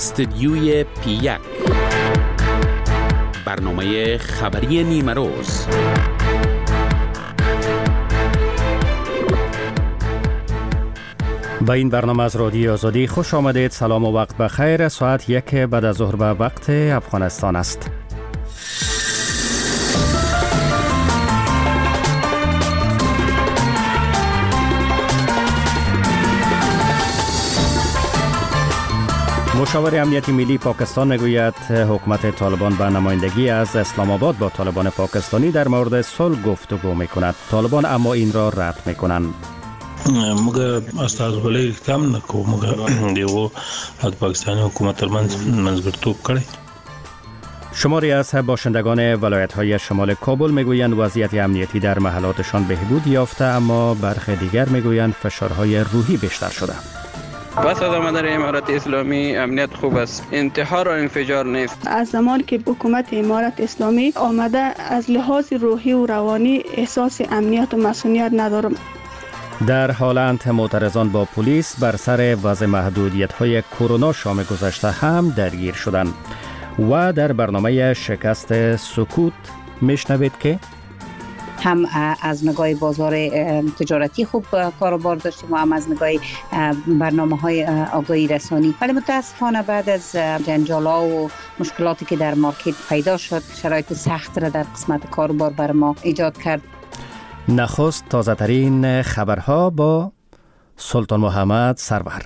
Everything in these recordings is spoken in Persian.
استدیوی پی1 برنامه خبری نیمه روز. با این برنامه از رادیوی آزادی خوش آمدید. سلام و وقت بخیر. ساعت 1 بعد از ظهر به وقت افغانستان است. مشاور امنیتی ملی پاکستان میگوید حکومت طالبان به نمایندگی از اسلام آباد با طالبان پاکستانی در مورد صلح گفتگو میکند. طالبان اما این را رد میکنند. مگه استاد بلې کم نکو مگه دیو از پاکستانی حکومت ترمنځ منځګړیتوب کړی. شماری از باشندگان ولایت‌های شمال کابل میگویند وضعیت امنیتی در محلاتشان بهبود یافته، اما برخی دیگر میگویند فشارهای روحی بیشتر شده. بس از آمده در امارت اسلامی امنیت خوب است، انتحار و انفجار نیست. از زمان که حکومت امارت اسلامی آمده از لحاظ روحی و روانی احساس امنیت و مسئولیت ندارم. در هلند معترضان با پلیس بر سر وضع محدودیت‌های کرونا شام گذشته هم درگیر شدند. و در برنامه شکست سکوت میشنوید که هم از نگاه بازار تجارتی خوب کاروبار داشتیم و هم از نگاه برنامه‌های آگاهی رسانی، ولی متاسفانه بعد از جنجال‌ها و مشکلاتی که در مارکت پیدا شد شرایط سخت را در قسمت کاروبار بر ما ایجاد کرد. نخست تازه ترین خبرها با سلطان محمد سرور.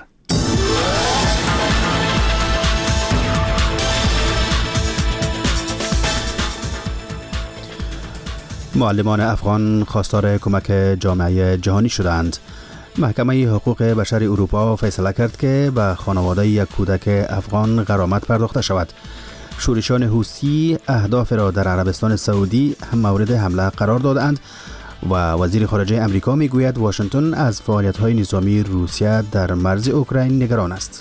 معلمان افغان خواستار کمک جامعه جهانی شدند. محکمه حقوق بشر اروپا فیصله کرد که به خانواده یک کودک افغان غرامت پرداخته شود. شورشیان حوثی اهداف را در عربستان سعودی هم مورد حمله قرار دادند و وزیر خارجه امریکا میگوید واشنگتن از فعالیت‌های نظامی روسیه در مرز اوکراین نگران است.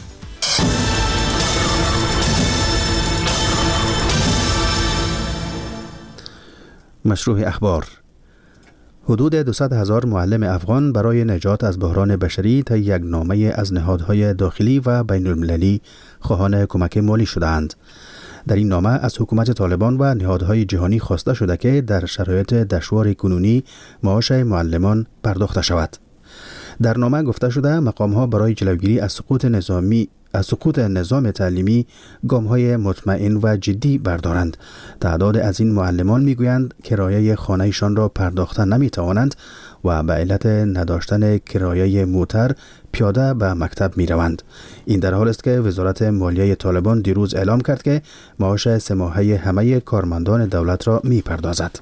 مشروع اخبار. حدود 200,000 معلم افغان برای نجات از بحران بشری طی یک نامه از نهادهای داخلی و بین المللی خواهان کمک مالی شدند. در این نامه از حکومت طالبان و نهادهای جهانی خواسته شده که در شرایط دشوار کنونی معاش معلمان پرداخته شود. در نامه گفته شده مقام‌ها برای جلوگیری از سقوط نظام تعلیمی گام‌های مطمئن و جدی بردارند. تعداد از این معلمان میگویند کرایه خانه‌شان را پرداخته نمی‌توانند و به علت نداشتن کرایه موتر پیاده به مکتب می‌روند. این در حالی است که وزارت مالیه طالبان دیروز اعلام کرد که معاش 3 ماهه همه کارمندان دولت را می‌پردازد.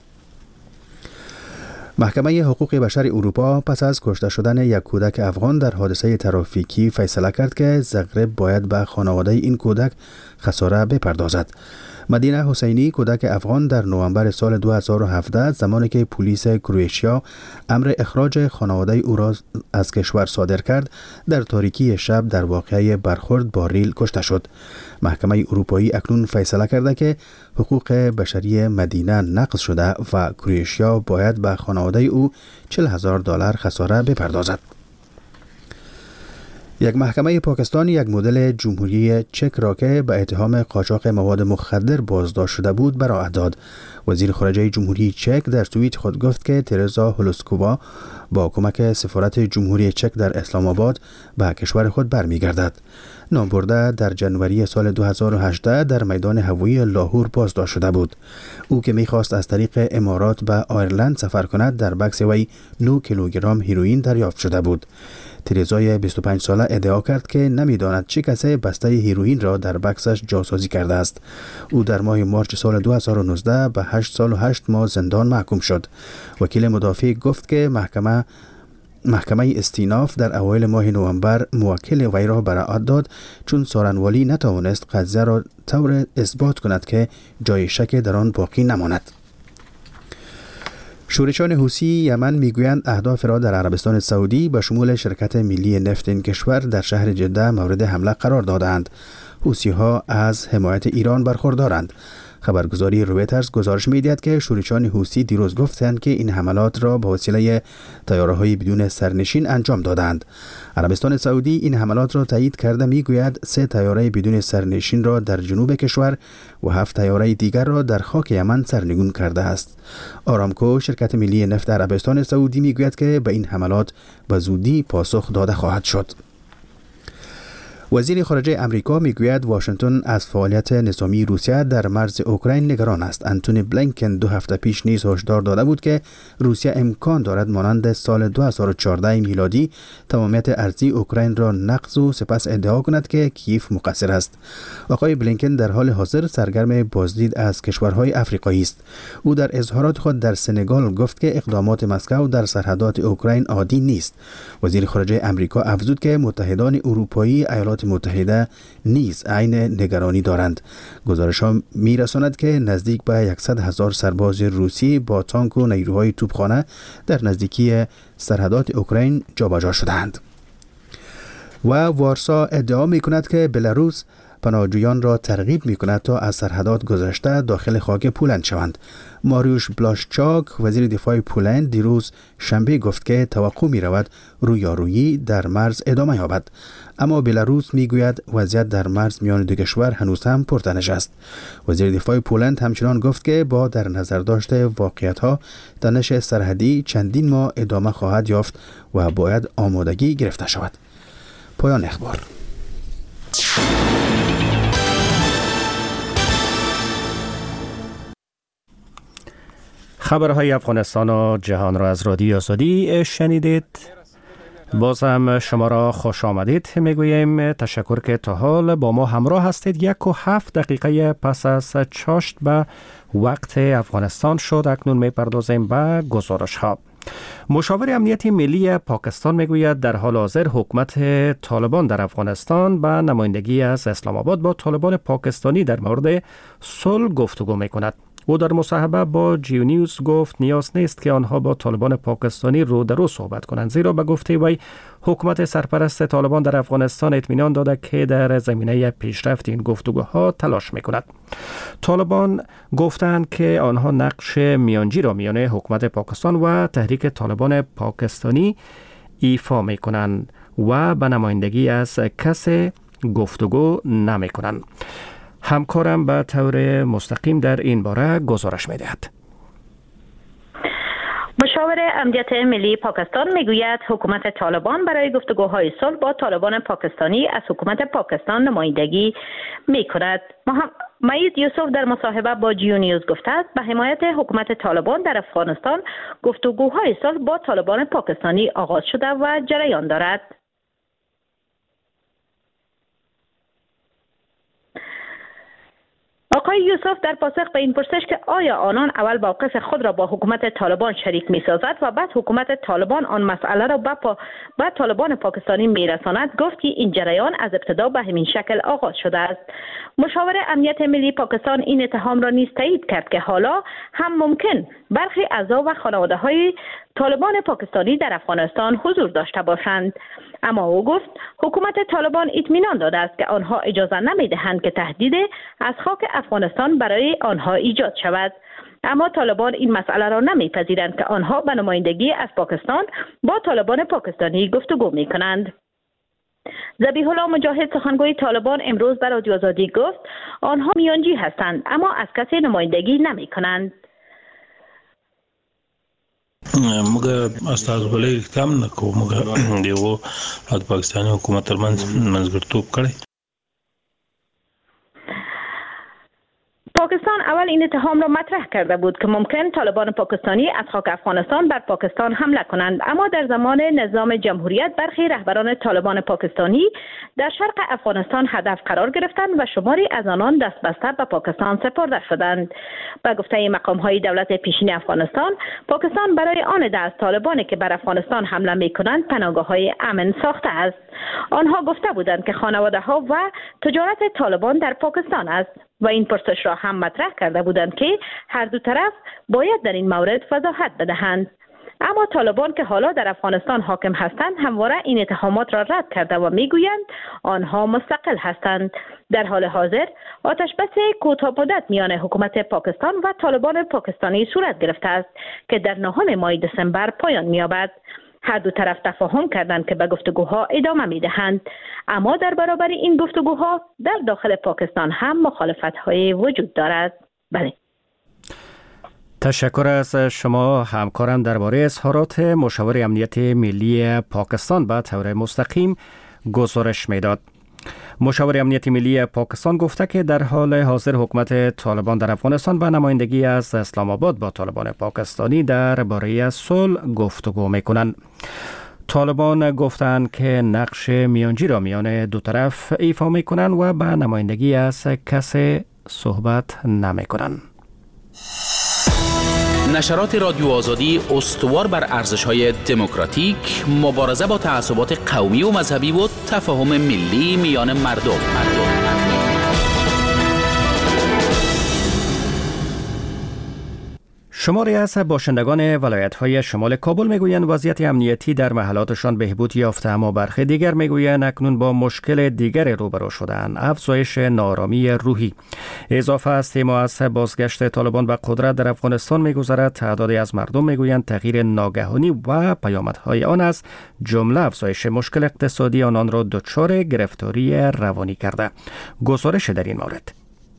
محکمه حقوق بشر اروپا پس از کشته شدن یک کودک افغان در حادثه ترافیکی فیصله کرد که زغرب باید به خانواده این کودک خساره بپردازد. مدینه حسینی کودک افغان در نوامبر سال 2017 زمانی که پلیس کرواتیا امر اخراج خانواده او را از کشور صادر کرد در تاریکی شب در واقعه برخورد با ریل کشته شد. محکمه اروپایی اکنون فیصله کرده که حقوق بشری مدینه نقض شده و کرواتیا باید به خانواده او $40,000 خساره بپردازد. یک محکمه پاکستان یک مدل جمهوری چک را که به اتهام قاچاق مواد مخدر بازداشت شده بود براءت داد. وزیر خارجه جمهوری چک در توییت خود گفت که ترزا هولوسکووا با کمک سفارت جمهوری چک در اسلام آباد به کشور خود برمیگردد. نامبرده در جنوری سال 2018 در میدان هوایی لاهور بازداشت شده بود. او که می‌خواست از طریق امارات به آیرلند سفر کند در بکس وی 9 کیلوگرم هیروئین دریافت شده بود. ترزای 25 ساله ادعا کرد که نمی‌داند چه کسی بسته هیروئین را در بکسش جاسازی کرده است. او در ماه مارچ سال 2019 به 8 سال و 8 ماه زندان محکوم شد. وکیل مدافع گفت که محکمه استیناف در اوایل ماه نوامبر موکل وی را براءت داد چون سارنوالی نتوانست قضیه را طور اثبات کند که جای شک در آن باقی نماند. شورشیان حوثی یمن میگویند اهداف را در عربستان سعودی به شمول شرکت ملی نفت این کشور در شهر جده مورد حمله قرار دادند. حوثی‌ها از حمایت ایران برخوردارند. خبرگزاری رویترز گزارش می‌دهد که شورشیان حوثی دیروز گفتند که این حملات را به وسیله طیاره‌های بدون سرنشین انجام دادند. عربستان سعودی این حملات را تایید کرده میگوید 3 طیاره بدون سرنشین را در جنوب کشور و 7 طیاره دیگر را در خاک یمن سرنگون کرده است. آرامکو شرکت ملی نفت عربستان سعودی میگوید که به این حملات به زودی پاسخ داده خواهد شد. وزیر خارجه امریکا میگوید واشنگتن از فعالیت نظامی روسیه در مرز اوکراین نگران است. انتونی بلینکن 2 هفته پیش نیز هشدار داده بود که روسیه امکان دارد مانند سال 2014 میلادی تمامیت ارضی اوکراین را نقض و سپس ادعا کند که کیف مقصر است. آقای بلینکن در حال حاضر سرگرم بازدید از کشورهای افریقایی است. او در اظهارات خود در سنگال گفت که اقدامات مسکو در سرحدات اوکراین عادی نیست. وزیر خارجه امریکا افزود که متحدان اروپایی ایالات متحده نیز عین نگرانی دارند. گزارش‌ها می‌رساند که نزدیک به 100,000 سرباز روسی با تانک و نیروهای توپخانه در نزدیکی سرحدات اوکراین جابجا شدند. و وارسا ادعا می‌کند که بلاروس پناهجویان را ترغیب می‌کند تا از سرحدات گذشته داخل خاک پولند شوند. ماریوش بلاشچاک وزیر دفاع پولند دیروز شنبه گفت که توقع می‌رود رویارویی در مرز ادامه یابد، اما بلاروس میگوید وضعیت در مرز میان دو کشور هنوز هم پرتنش است. وزیر دفاع پولند همچنان گفت که با در نظر داشته واقعیت‌ها تنش سرحدی چندین ماه ادامه خواهد یافت و باید آمادگی گرفته شود. پایان اخبار. خبرهای افغانستان و جهان را از رادیو آزادی شنیدید. باز هم شما را خوش آمدید میگوییم. تشکر که تا حال با ما همراه هستید. 1:07 پس از چاشت به وقت افغانستان شد. اکنون میپردازیم به گزارش ها. مشاور امنیتی ملی پاکستان میگوید در حال حاضر حکومت طالبان در افغانستان به نمایندگی از اسلام آباد با طالبان پاکستانی در مورد صلح گفتگو میکند. او در مصاحبه با جیو نیوز گفت نیاز نیست که آنها با طالبان پاکستانی رو در رو صحبت کنند، زیرا به گفته وی حکومت سرپرست طالبان در افغانستان اطمینان داده که در زمینه پیشرفت این گفتگوها تلاش میکند. طالبان گفتند که آنها نقش میانجی را میان حکومت پاکستان و تحریک طالبان پاکستانی ایفا میکنند و به نمایندگی از کسی گفتگو نمیکنند. همکارم به طور مستقیم در این باره گزارش می‌دهد. مشاور امنیت ملی پاکستان میگوید حکومت طالبان برای گفتگوهای صلح با طالبان پاکستانی از حکومت پاکستان نمایندگی می‌کند. مجید یوسف در مصاحبه با جیو نیوز گفته است به حمایت حکومت طالبان در افغانستان گفتگوهای صلح با طالبان پاکستانی آغاز شده و جریان دارد. آقای یوسف در پاسخ به این پرسش که آیا آنان اول موقف خود را با حکومت طالبان شریک می سازد و بعد حکومت طالبان آن مسئله را به طالبان پاکستانی می رساند، گفت که این جریان از ابتدا به همین شکل آغاز شده است. مشاور امنیت ملی پاکستان این اتهام را نیز تایید کرد که حالا هم ممکن برخی اعضا و خانواده های طالبان پاکستانی در افغانستان حضور داشته باشند، اما او گفت حکومت طالبان اطمینان داده است که آنها اجازه نمی‌دهند که تهدید از خاک افغانستان برای آنها ایجاد شود. اما طالبان این مسئله را نمی‌پذیرند که آنها به نمایندگی از پاکستان با طالبان پاکستانی گفتگو می‌کنند. ذبیح الله مجاهد سخنگوی طالبان امروز در رادیو آزادی گفت آنها میانجی هستند اما از کسی نمایندگی نمی‌کنند. موږ استازولۍ کم نه کوو، موږ دیو د پاکستاني حکومت ترمنځ منځګړیتوب کړی. پاکستان اول این اتهام را مطرح کرده بود که ممکن طالبان پاکستانی از خاک افغانستان بر پاکستان حمله کنند، اما در زمان نظام جمهوریت برخی رهبران طالبان پاکستانی در شرق افغانستان هدف قرار گرفتند و شماری از آنان دست بسته به پاکستان سپرده شدند. به گفته مقام‌های دولت پیشین افغانستان، پاکستان برای آن عده از طالبانی که بر افغانستان حمله می‌کنند پناهگاه‌های امن ساخته است. آنها گفته بودند که خانواده‌ها و تجارت طالبان در پاکستان است و این پرسش را هم مطرح کرده بودند که هر دو طرف باید در این مورد وضاحت بدهند. اما طالبان که حالا در افغانستان حاکم هستند همواره این اتهامات را رد کرده و میگویند آنها مستقل هستند. در حال حاضر آتش‌بس کوتاه‌مدت میان حکومت پاکستان و طالبان پاکستانی صورت گرفته است که در 9 ماه دسامبر پایان می‌یابد. هر دو طرف تفاهم کردند که به گفتگوها ادامه می‌دهند، اما در برابر این گفتگوها در داخل پاکستان هم مخالفت‌های وجود دارد. بله. تشکر از شما همکارم درباره اظهارات مشاور امنیت ملی پاکستان به طور مستقیم گزارش میداد. مشاور امنیت ملی پاکستان گفته که در حال حاضر حکومت طالبان در افغانستان به نمایندگی از اسلام آباد با طالبان پاکستانی درباره صلح گفتگو میکنند. طالبان گفتند که نقش میانجی را میان دو طرف ایفا میکنند و به نمایندگی از کسی صحبت نمیکنند. نشرات رادیو آزادی استوار بر ارزش‌های دموکراتیک، مبارزه با تعصبات قومی و مذهبی و تفاهم ملی میان مردم. شماری از باشندگان ولایت‌های شمال کابل میگویند وضعیت امنیتی در محلاتشان بهبود یافته، اما برخی دیگر میگویند اکنون با مشکل دیگر روبرو شدند: افزایش ناآرامی روحی. اضافه از تیم از بازگشت طالبان به قدرت در افغانستان میگذرد. تعدادی از مردم میگویند تغییر ناگهانی و پیامدهای آن است، جمله افزایش مشکل اقتصادی آنان را دچار گرفتاری روانی کرده. گزارش در این مورد: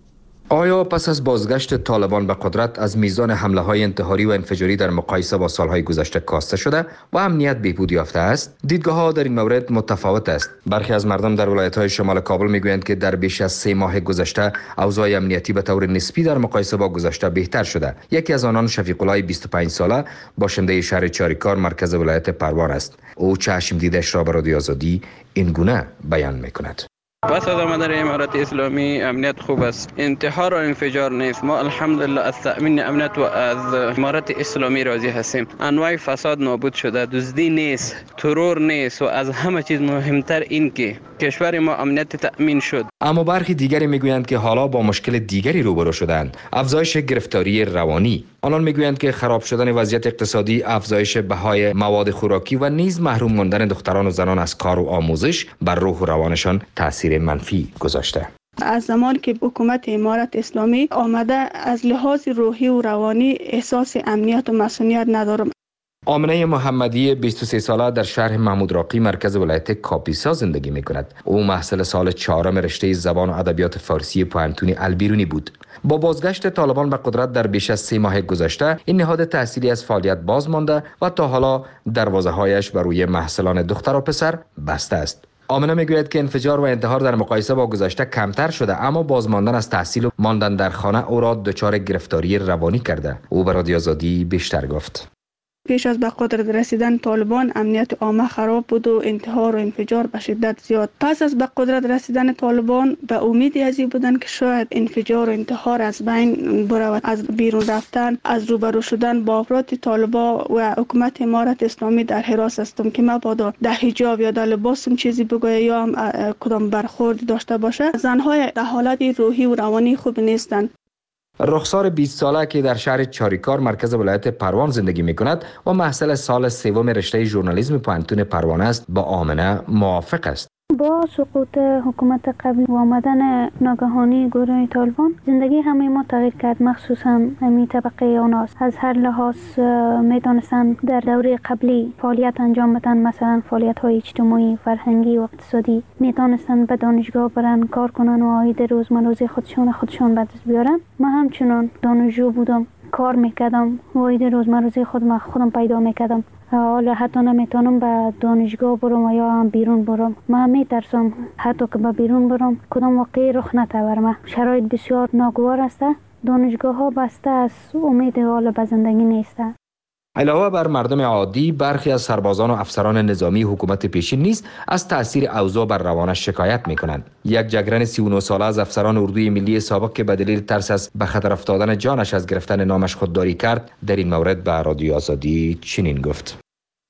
آیا پس از بازگشت طالبان به قدرت از میزان حمله‌های انتحاری و انفجاری در مقایسه با سالهای گذشته کاسته شده و امنیت بهبود یافته است؟ دیدگاه‌ها در این مورد متفاوت است. برخی از مردم در ولایت‌های شمال کابل می‌گویند که در بیش از 3 ماه گذشته اوضاع امنیتی به طور نسبی در مقایسه با گذشته بهتر شده. یکی از آنان شفیق الله 25 ساله باشنده شهر چاریکار مرکز ولایت پروان است. او چشم دیدش را به رادیو آزادی این گونه بیان می‌کند. پس از آمدن امارت اسلامی امنیت خوب است، انتحار و انفجار نیست. ما الحمدلله از تأمین امنیت و از امارت اسلامی راضی هستیم. انواع فساد نابود شده، دزدی نیست، ترور نیست و از همه چیز مهمتر این که کشور ما امنیت تأمین شد. اما برخی دیگری میگویند که حالا با مشکل دیگری روبرو شدند: افزایش گرفتاری روانی. آنان میگویند که خراب شدن وضعیت اقتصادی، افزایش بهای مواد خوراکی و نیز محروم ماندن دختران و زنان از کار و آموزش بر روح و روانشان تاثیر منفی گذاشته. از زمان که حکومت امارت اسلامی آمده از لحاظ روحی و روانی احساس امنیت و مسئولیت ندارم. آمنه محمدی 23 ساله در شهر محمود راقی مرکز ولایت کاپیسا زندگی می‌کند. او محصل سال 4 رشته زبان و ادبیات فارسی پوهنتون البیرونی بود. با بازگشت طالبان به قدرت در بیش از 3 ماه گذشته این نهاد تحصیلی از فعالیت باز مانده و تا حالا دروازه‌هایش بر روی محصلان دختر و پسر بسته است. آمنه میگوید که انفجار و انتحار در مقایسه با گذشته کمتر شده، اما بازماندن از تحصیل و ماندن در خانه او را دچار گرفتاری روانی کرده. او به رادیو آزادی بیشتر گفت: پیش از به قدرت رسیدن طالبان امنیت عامه خراب بود و انتحار و انفجار به شدت زیاد. پس از به قدرت رسیدن طالبان به امیدی از این بودن که شاید انفجار و انتحار از بین برود. از بیرون رفتن، از روبرو شدن با افراد طالبان و حکومت امارت اسلامی در حراس هستم که مبادا در حجاب یا در لباسم چیزی بگوید یا هم کدام برخورد داشته باشه. زنهای در حالت روحی و روانی خوب نیستند. رخسار 20 ساله که در شهر چاریکار مرکز ولایت پروان زندگی می‌کند و محصل سال 3 رشته ژورنالیسم پوهنتون پروان است، با آمنه موافق است. با سقوط حکومت قبلی و آمدن ناگهانی گروه طالبان زندگی همه ما تغییر کرد، مخصوصا همین طبقه اوناست. از هر لحاظ میدانستن در دوره قبلی فعالیت انجام بدن، مثلا فعالیت های اجتماعی، فرهنگی و اقتصادی، میدانستن به دانشگاه برن کار کنن و عاید روزمره خودشان به دست بیارن. من همچنان دانشجو بودم، کار میکردم و عاید روزمره خودم پیدا میکردم. حالا حتی نمیتونم به دانشگاه برم یا هم بیرون برم. من میترسم حتی که به بیرون برم کدام واقعی رخ نده برم. شرایط بسیار ناگوار است. دانشگاه ها بسته است، امید حال به زندگی نیست. علاوه بر مردم عادی، برخی از سربازان و افسران نظامی حکومت پیشین نیز از تاثیر اوضاع بر روانش شکایت میکنند. یک جگرن 39 ساله از افسران اردوی ملی سابق که به دلیل ترس از به خطر افتادن جانش از گرفتن نامش خودداری کرد، در این مورد به رادیو آزادی چنین گفت: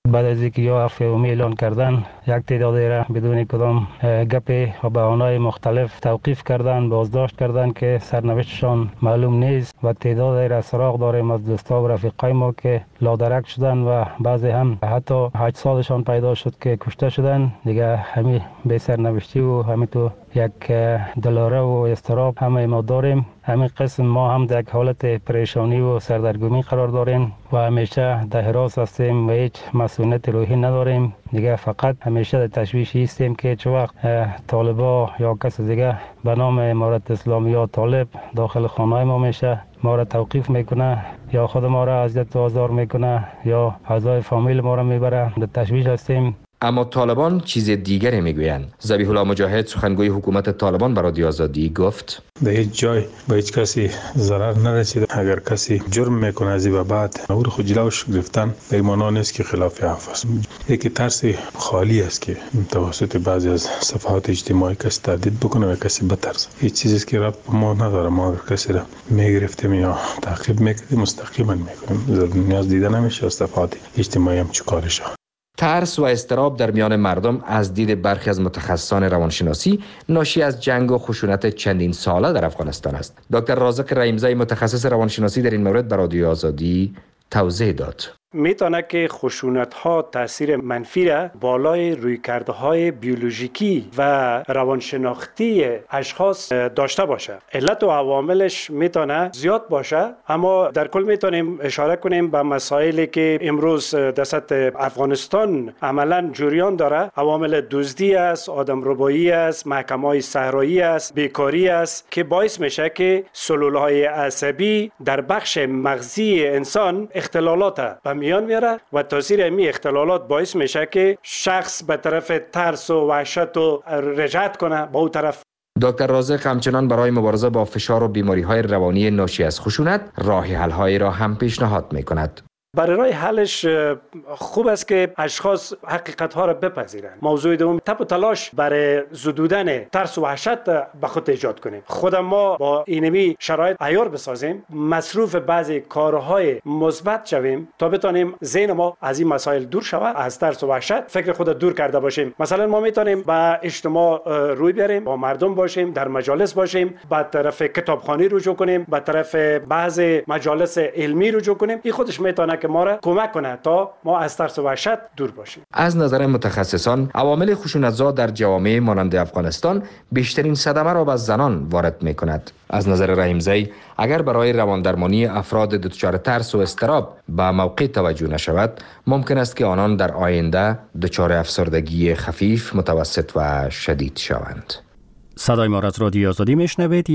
بعد از اینکه یا حرف عمومی اعلان کردن، یک تعدادی را بدون کدام گپ و بهانه‌های مختلف توقیف کردن، بازداشت کردن که سرنوشتشان معلوم نیست و تعدادی را سراغ داریم از دوستا و رفیقای ما که لادرک شدن و بعضی هم حتی 8 سالشان پیدا شد که کشته شدن. دیگه همین به سرنوشتی و همین تو یک دلاره و استراب همه ما داریم. همین قسم ما هم در یک حالت پریشانی و سردرگمی قرار داریم و همیشه در حراس هستیم و هیچ مسئولیت روحی نداریم. دیگه فقط همیشه در تشویشی هستیم که چه وقت طالبا یا کس دیگه به نام امارت اسلامی یا طالب داخل خانه ما میشه، ما را توقیف میکنه یا خود ما را اذیت و آزار میکنه یا اعضای فامیل ما را میبره. در تشویش هستیم. اما طالبان چیز دیگری میگویند. ذبیح الله مجاهد سخنگوی حکومت طالبان برای رادیو آزادی گفت: به هیچ جای به هیچ کسی ضرر نرسید. اگر کسی جرم میکنه از این بعد او رو خود جلوش گرفتن، به معنا نیست که خلاف عفو است. یکی ترس خالی است که توسط بعضی از صفحات اجتماعی کسی تهدید بکنه و کسی بترسه. هیچ چیزی که ربط ما نداره. ما اگر کسی را میگرفتیم یا تعقیب میکردیم مستقیما میکنیم. نیاز دیده نمیشه از صفحات اجتماعی هم چیکارشه. ترس و اضطراب در میان مردم از دید برخی از متخصصان روانشناسی ناشی از جنگ و خشونت چندین ساله در افغانستان است. دکتر رازق رحیمزی متخصص روانشناسی در این مورد برای رادیو آزادی توضیح داد. میتونه که خشونت ها تاثیر منفی را بالای رویکردهای بیولوژیکی و روانشناختی اشخاص داشته باشه. علت و عواملش میتونه زیاد باشه، اما در کل میتونیم اشاره کنیم به مسائلی که امروز در سطح افغانستان عملا جریان داره. عوامل دزدی است، آدمربایی است، محکمه‌های صحرایی است، بیکاری است که باعث میشه که سلولهای عصبی در بخش مغزی انسان اختلالات میان میاره و تاثیر این اختلالات باعث میشه که شخص به طرف ترس و وحشت و رجعت کنه به اون طرف. دکتر رازق همچنان برای مبارزه با فشار و بیماری‌های روانی ناشی از خشونت راه حل‌هایی را هم پیشنهاد می‌کند. برای راه حلش خوب است که اشخاص حقیقت ها را بپذیرند. موضوع دوم تب و تلاش برای زدودن ترس و وحشت به خود ایجاد کنیم. خود ما با اینمی شرایط عیار بسازیم، مصروف بعضی کارهای مثبت شویم تا بتونیم ذهن ما از این مسائل دور شود، از ترس و وحشت فکر خود دور کرده باشیم. مثلا ما میتونیم با اجتماع روی بیاریم، با مردم باشیم، در مجالس باشیم، به طرف کتابخوانی رجوع کنیم، به طرف بعضی مجالس علمی رجوع کنیم. این خودش میتونه که ما را کمک کنه تا ما از ترس و وحشت دور باشیم. از نظر متخصصان عوامل خشونت‌زا در جوامع مانند افغانستان بیشترین صدمه را به زنان وارد می‌کند. از نظر رحیمزی اگر برای رواندرمانی افراد دچار ترس و اضطراب به موقع توجه نشود، ممکن است که آنان در آینده دچار افسردگی خفیف، متوسط و شدید شوند. صدای ما از رادیو آزادی میشنوید.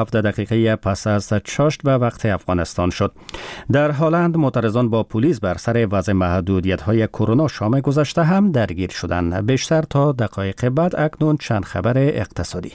1:17 پس از 6 به وقت افغانستان شد. در هلند معترضان با پلیس بر سر وضع محدودیت‌های کرونا شام گذشته هم درگیر شدند. بیشتر تا دقایق بعد. اکنون چند خبر اقتصادی.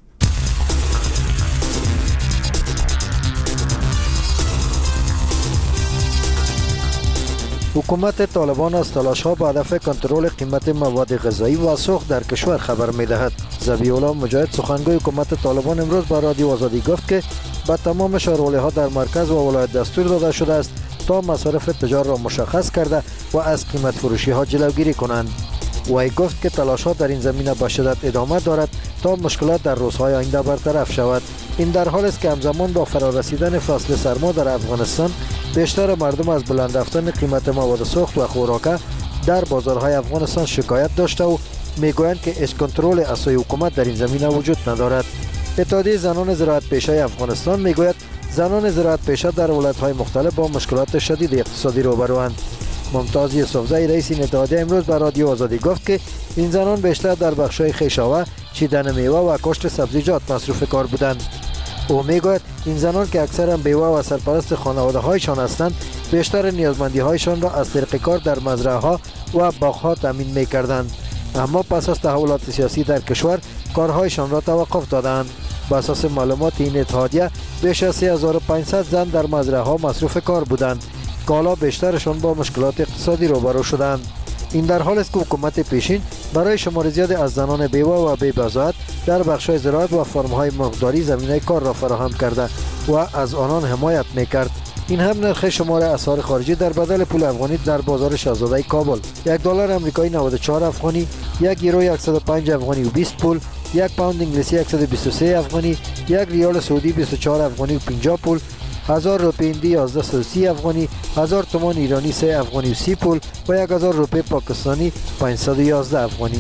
حکومت طالبان از تلاش‌ها به هدف کنترل قیمت مواد غذایی و سوخت در کشور خبر می‌دهد. ذبیح الله مجاهد سخنگوی حکومت طالبان امروز با رادیو آزادی گفت که به تمام شهروالی‌ها در مرکز و ولایت دستور داده شده است تا مصارف تجار را مشخص کرده و از قیمت فروشی‌ها جلوگیری کنند. وی گفت که تلاش‌ها در این زمینه به شدت ادامه دارد تا مشکلات در روزهای آینده برطرف شود. این در حالی است که همزمان با فرارسیدن فصل سرما در افغانستان بیشتر مردم از بلند رفتن قیمت مواد سوخت و خوراک در بازارهای افغانستان شکایت داشته و میگویند که هیچ کنترل از سوی حکومت در این زمینه وجود ندارد. اتحادیه زنان زراعت پیشه افغانستان میگوید زنان زراعت پیشه در ولایت‌های مختلف با مشکلات شدید اقتصادی روبروند. ممتاز یوسفزئی رئیس این اتحادیه امروز به رادیو آزادی گفت که این زنان بیشتر در بخش‌های خیشاوه، چیدن میوه و کاشت سبزیجات مصروف کار بودند. او میگوید این زنان که اکثرا بیوه و سرپرست خانواده‌هایشان هستند، بیشتر نیازمندی‌هایشان را از طریق کار در مزرعه‌ها و باغ‌ها تامین می‌کردند. اما پس از تحولات سیاسی در کشور کارهایشان را توقف دادند. بر اساس معلومات این اتحادیه بیش از 3500 زن در مزرعه‌ها مصروف کار بودند که حالا بیشترشان با مشکلات اقتصادی روبرو شدند. این در حالی است که حکومت پیشین برای شمار زیادی از زنان بیوه و بی‌بضاعت در بخش‌های زراعت و فرم‌های مرغداری زمینه کار را فراهم کرده و از آنان حمایت می‌کرد. این هم نرخ شمار اسعار خارجی در بدل پول افغانی در بازار شاهزاده کابل. یک دلار آمریکایی 94 افغانی، یک یورو 105 افغانی و 20 پول، یک پوند انگلیسی 123 افغانی، یک ریال سعودی 24 افغانی و 50 پول، 1000 روپیه هندی 1130 افغانی، 1000 تومان ایرانی 3 افغانی و 30 پول و 1000 روپیه پاکستانی 511 افغانی.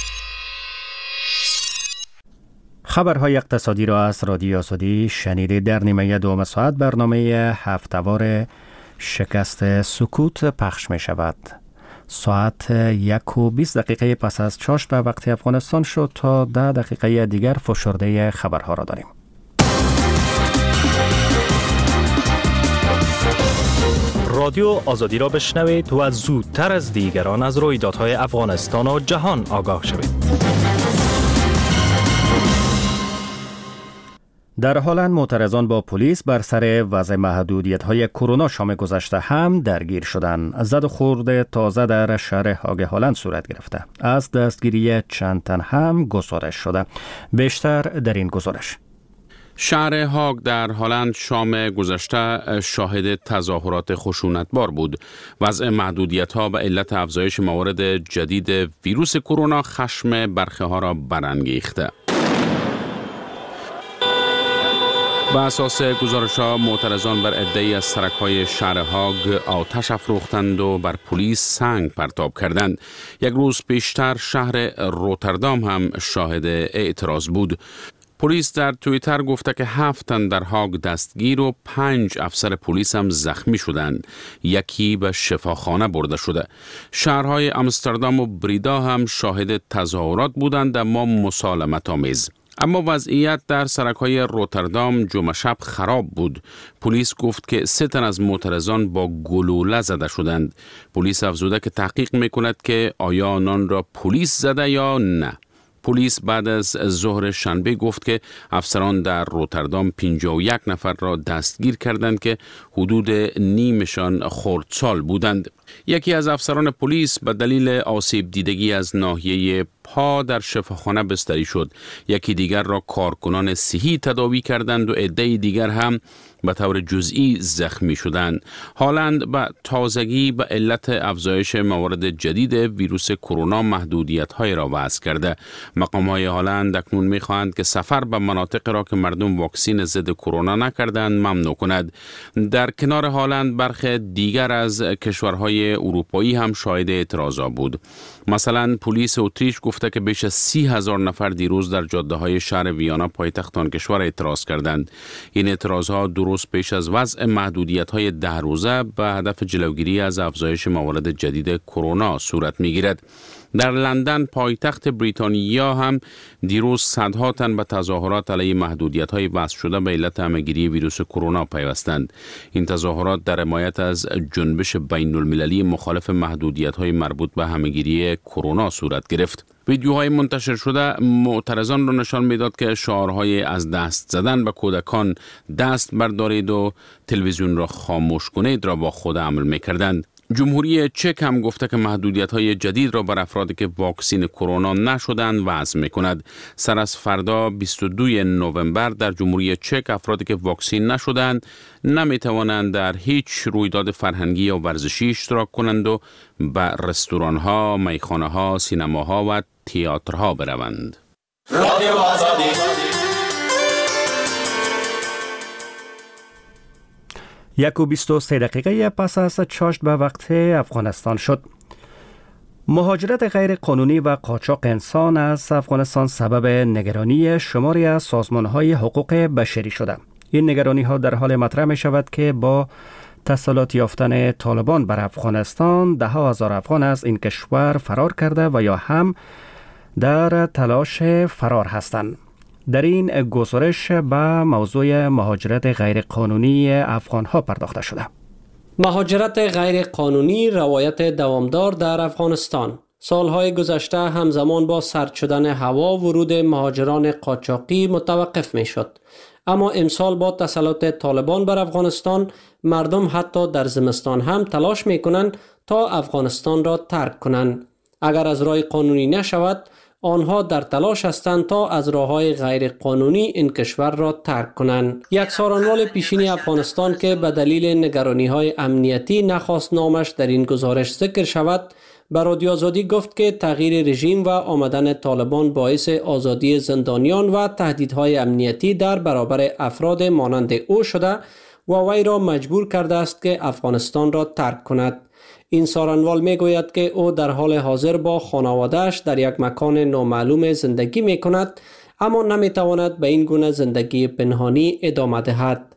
خبرهای اقتصادی را از رادیو آزادی شنیدید. در نیمه دوم ساعت برنامه هفته‌وار شکست سکوت پخش می شود. ساعت 1:20 پس از چاشت به وقت افغانستان شد. تا 10 دقیقه دیگر فشرده خبرها را داریم. رادیو آزادی را بشنوید و زودتر از دیگران از رویدادهای افغانستان و جهان آگاه شوید. در هلند معترضان با پلیس بر سر وضع محدودیت‌های کرونا شام گذشته هم درگیر شدند. زد و خورد تازه در شهر هاگ هلند صورت گرفته. از دستگیری چند تن هم گزارش شده. بیشتر در این گزارش. شهر هاگ در هلند شام گذشته شاهد تظاهرات خشونتبار بود. وضع محدودیت‌ها به علت افزایش موارد جدید ویروس کرونا خشم برخی‌ها را برانگیخته. به اساس گزارش‌ها معترضان بر عده‌ای از سرک‌های شهر هاگ آتش افروختند و بر پلیس سنگ پرتاب کردند. یک روز پیشتر شهر روتردام هم شاهد اعتراض بود. پلیس در توییتر گفته که 7 تن در هاگ دستگیر و 5 افسر پلیس هم زخمی شدند. یکی به شفاخانه برده شده. شهرهای آمستردام و بریدا هم شاهد تظاهرات بودند اما مسالمت آمیز. اما وضعیت در سرک‌های روتردام جمعه شب خراب بود. پلیس گفت که 3 تن از معترضان با گلوله زده شدند. پلیس افزوده که تحقیق می‌کند که آیا آنان را پلیس زده یا نه. پلیس بعد از ظهر شنبه گفت که افسران در روتردام 51 نفر را دستگیر کردند که حدود نیمشان خردسال بودند. یکی از افسران پلیس به دلیل آسیب دیدگی از ناحیه پا در شفاخانه بستری شد. یکی دیگر را کارکنان صحی تداوی کردند و عده دیگر هم به طور جزئی زخمی شدند. هلند به تازگی به علت افزایش موارد جدید ویروس کرونا محدودیت‌های را وضع کرده. مقام‌های هلند اکنون می‌خواهند که سفر به مناطق را که مردم واکسین ضد کرونا نکردند ممنوع کند. در کنار هلند برخی دیگر از کشورهای اروپایی هم شاهد اعتراضات بود. مثلا پلیس اتریش گفته که بیش از 30,000 نفر دیروز در جاده‌های شهر ویانا پایتخت آن کشور اعتراض کردند. این اعتراضات درست پیش از وضع محدودیت‌های 10 روزه به هدف جلوگیری از افزایش موارد جدید کرونا صورت می‌گیرد. در لندن پایتخت بریتانیا هم دیروز صدها تن به تظاهرات علیه محدودیت‌های وضع شده به علت همه‌گیری ویروس کرونا پیوستند. این تظاهرات در حمایت از جنبش بین‌المللی مخالف محدودیت‌های مربوط به همه‌گیری کرونا صورت گرفت. ویدیوهای منتشر شده معترضان را نشان میداد که شعارهای از دست زدن به کودکان، دست بردارید و تلویزیون را خاموش کنید را با خود عمل می‌کردند. جمهوری چک هم گفته که محدودیت‌های جدید را بر افرادی که واکسین کرونا نشدند وضع می‌کند. سر از فردا 22 نوامبر در جمهوری چک افرادی که واکسین نشدند نمی‌توانند در هیچ رویداد فرهنگی یا ورزشی اشتراک کنند و به رستوران‌ها، میخانه‌ها، سینماها و تئاترها بروند. رادیو آزادی 1:23 پس از چاشت به وقت افغانستان شد. مهاجرت غیر قانونی و قاچاق انسان از افغانستان سبب نگرانی شماری از سازمان‌های حقوق بشری شده. این نگرانی‌ها در حال مطرح می‌شود که با تسلط یافتن طالبان بر افغانستان 10,000 افغان از این کشور فرار کرده و یا هم در تلاش فرار هستند. در این گزارش به موضوع مهاجرت غیرقانونی افغان‌ها پرداخته شده. مهاجرت غیرقانونی روایت دوامدار در افغانستان. سالهای گذشته همزمان با سرد شدن هوا ورود مهاجران قاچاقی متوقف می شد. اما امسال با تسلط طالبان بر افغانستان مردم حتی در زمستان هم تلاش می کنند تا افغانستان را ترک کنند. اگر از راه قانونی نشود آنها در تلاش هستند تا از راه‌های غیر قانونی این کشور را ترک کنند. یک سارنوال پیشین افغانستان که به دلیل نگرانی‌های امنیتی نخواست نامش در این گزارش ذکر شود، به رادیو آزادی گفت که تغییر رژیم و آمدن طالبان باعث آزادی زندانیان و تهدیدهای امنیتی در برابر افراد مانند او شده و وی را مجبور کرده است که افغانستان را ترک کند. این سارنوال می گوید که او در حال حاضر با خانواده‌اش در یک مکان نامعلوم زندگی می کند، اما نمی تواند به این گونه زندگی پنهانی ادامه دهد.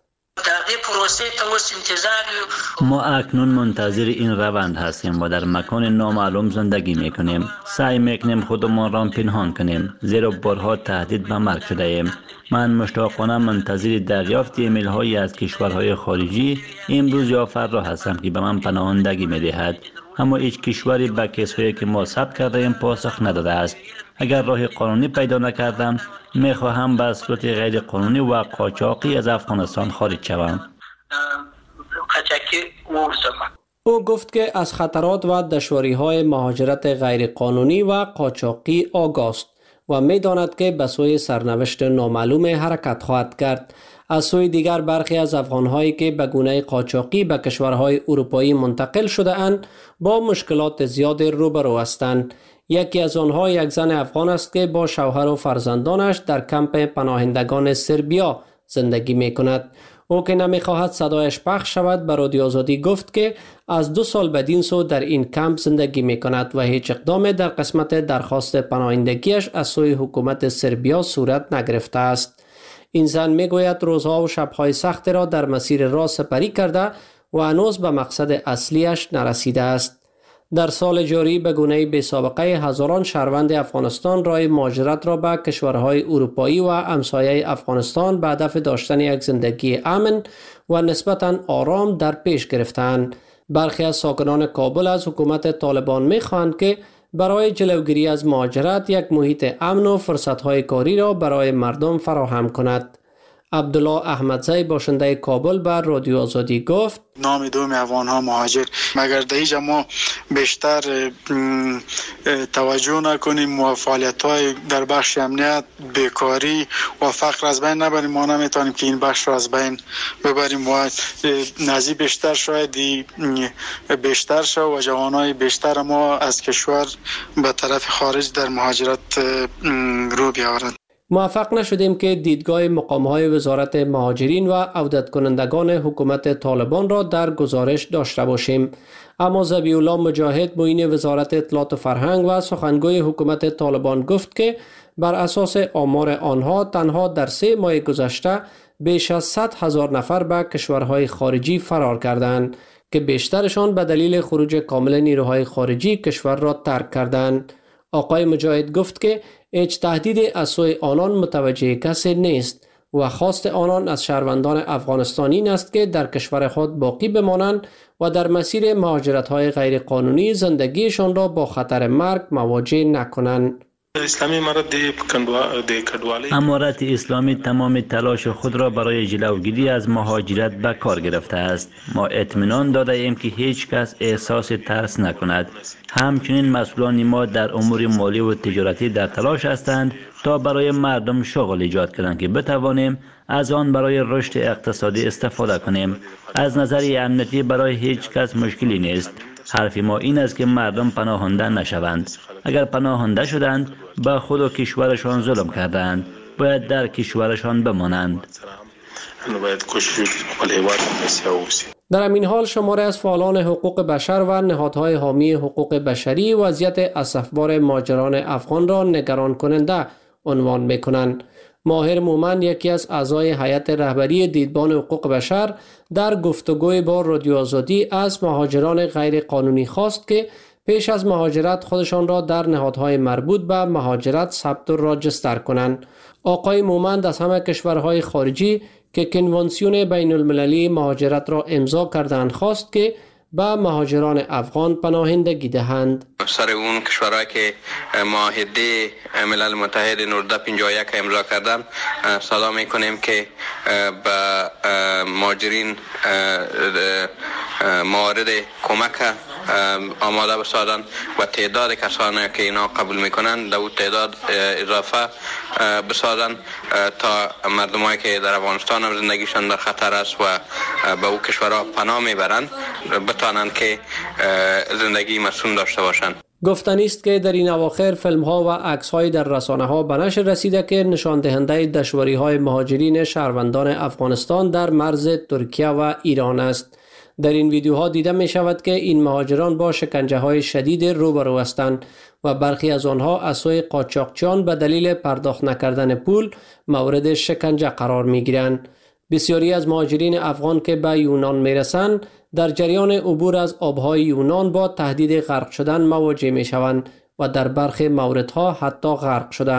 ما اکنون منتظر این روند هستیم و در مکان نامعلوم زندگی میکنیم. سعی میکنیم خودمان را پنهان کنیم، زیرا بارها تهدید به مرگ شده ایم. من مشتاقانه منتظر دریافت ایمیل هایی از کشورهای خارجی امروز یا فردا هستم که به من پناهندگی میدهد، اما هیچ کشوری به کسایی که ما ثبت کرده ایم پاسخ نداده است. اگر راه قانونی پیدا نکردم میخواهم به صورت غیر قانونی و قاچاقی از افغانستان خارج شوم. او گفت که از خطرات و دشواری‌های مهاجرت غیر قانونی و قاچاقی آگاه است و می‌داند که به سوی سرنوشت نامعلوم حرکت خواهد کرد. از سوی دیگر برخی از افغان‌هایی که به گونه قاچاقی به کشورهای اروپایی منتقل شده اند با مشکلات زیاد روبرو هستند. یکی از آنها یک زن افغان است که با شوهر و فرزندانش در کمپ پناهندگان سربیا زندگی می‌کند. او که نمی‌خواهد صدایش پخش شود به رادیو آزادی گفت که از 2 سال بدین سو در این کمپ زندگی می‌کند و هیچ اقدام در قسمت درخواست پناهندگیش از سوی حکومت سربیا صورت نگرفته است. این زن می‌گوید روزها و شب‌های سخت را در مسیر راه سپری کرده و هنوز به مقصد اصلیش نرسیده است. در سال جاری به گونه بی‌سابقه هزاران شهروند افغانستان راه مهاجرت را به کشورهای اروپایی و همسایه افغانستان به هدف داشتن یک زندگی امن و نسبتاً آرام در پیش گرفتند. برخی از ساکنان کابل از حکومت طالبان می‌خواهند که برای جلوگیری از مهاجرت یک محیط امن و فرصت‌های کاری را برای مردم فراهم کند. عبدالله احمدزی باشنده کابل بر رادیو آزادی گفت نام دوم افغان‌ها مهاجر مگر در ما بیشتر توجه نکنیم و فعالیت‌های در بخش امنیت، بیکاری و فقر از بین نبریم، ما نمیتونیم که این بخش را از بین ببریم و نزدیک بیشتر شاید بیشتر شد و جوانای بیشتر ما از کشور به طرف خارج در مهاجرت رو بیاورند. موفق نشدیم که دیدگاه مقام‌های وزارت مهاجرین و عودت کنندگان حکومت طالبان را در گزارش داشته باشیم، اما ذبیح الله مجاهد معین وزارت اطلاعات و فرهنگ و سخنگوی حکومت طالبان گفت که بر اساس آمار آنها تنها در 3 ماه گذشته بیش از 100,000 نفر به کشورهای خارجی فرار کردند که بیشترشان به دلیل خروج کامل نیروهای خارجی کشور را ترک کردند. آقای مجاهد گفت که هیچ تهدیدی از سوی آنان متوجه کسی نیست و خواست آنان از شهروندان افغانستانی این است که در کشور خود باقی بمانند و در مسیر مهاجرت‌های غیر قانونی زندگیشان را با خطر مرگ مواجه نکنند. امارت اسلامی تمام تلاش خود را برای جلوگیری از مهاجرت به کار گرفته است. ما اطمینان داده ایم که هیچ کس احساس ترس نکند. همچنین مسئولان ما در امور مالی و تجارتی در تلاش هستند تا برای مردم شغل ایجاد کنند که بتوانیم از آن برای رشد اقتصادی استفاده کنیم. از نظر امنیتی برای هیچ کس مشکلی نیست. حرف ما این است که مردم پناهنده نشوند. اگر پناهنده شدند به خود و کشورشان ظلم کردند، باید در کشورشان بمانند. در همین حال شماری از فعالان حقوق بشر و نهادهای حامی حقوق بشری وضعیت اسفبار مهاجران افغان را نگران کننده عنوان می‌کنند. ماهر مومن یکی از اعضای هیئت رهبری دیدبان حقوق بشر در گفتگوی با رادیو آزادی از مهاجران غیر قانونی خواست که پیش از مهاجرت خودشان را در نهادهای مربوط به مهاجرت ثبت و راجستر کنند. آقای مومن از همه کشورهای خارجی که کنوانسیون بین المللی مهاجرت را امضا کردند خواست که به مهاجران افغان پناهندگی دهند. سر اون کشورهایی که معاهده ملل متحد 1951 امضا کردن صدا میکنیم که به مهاجرین موارد کمک آماده بسازند و تعداد کسانی که اینا قبول میکنند در اون تعداد اضافه بسازند تا مردمایی که در افغانستان هم زندگیشان در خطر است و به او کشورها پناه میبرند بتوانند که زندگی مسئول داشته باشند. گفتنی است که در این اواخر فیلم ها و عکس های در رسانه ها به نشر رسیده که نشان دهنده دشواری های مهاجرین شهروندان افغانستان در مرز ترکیه و ایران است. در این ویدیوها دیده می شود که این مهاجران با شکنجه های شدید روبرو هستند و برخی از آنها از سوی قاچاقچیان به دلیل پرداخت نکردن پول مورد شکنجه قرار می گیرند. بسیاری از مهاجرین افغان که به یونان می رسند در جریان عبور از آبهای یونان با تهدید غرق شدن مواجه می شوند و در برخی موردها حتی غرق شدند.